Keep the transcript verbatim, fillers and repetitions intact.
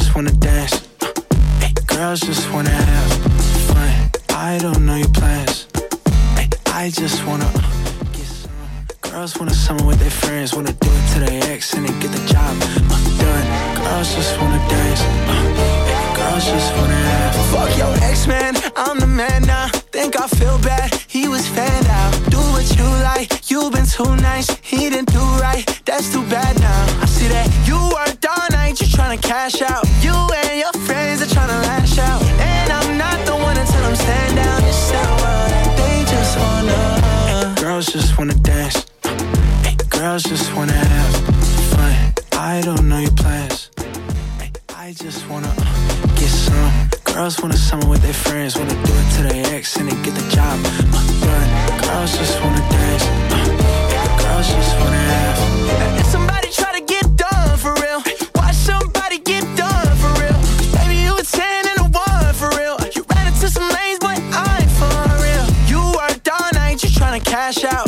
just wanna dance. Hey, girls just wanna have fun. I don't know your plans. Hey, I just wanna get some. Girls wanna summer with their friends, wanna do it to their ex and then get the job uh, done. Girls just wanna dance. Uh, hey, girls just wanna have fun. Fuck your ex, man, I'm the man now. Think I feel bad, he was fanned out. Do what you like, you've been too nice. He didn't do right, that's too bad now. I see that you worked all night, you tryna cash out. You and your friends are tryna lash out. And I'm not the one to tell them stand down. It's that they just wanna hey, girls just wanna dance. Hey, girls just wanna have fun. I don't know your plans. Hey, I just wanna uh, get some. Girls wanna summer with their friends, wanna do it to their ex and then get the job uh, done. Girls just wanna dance. Uh, girls just wanna have fun. If somebody try to get done for real, watch somebody get done for real. Baby, you a ten and a one for real. You ran into some lanes, but I ain't for real. You worked all night, you tryna cash out.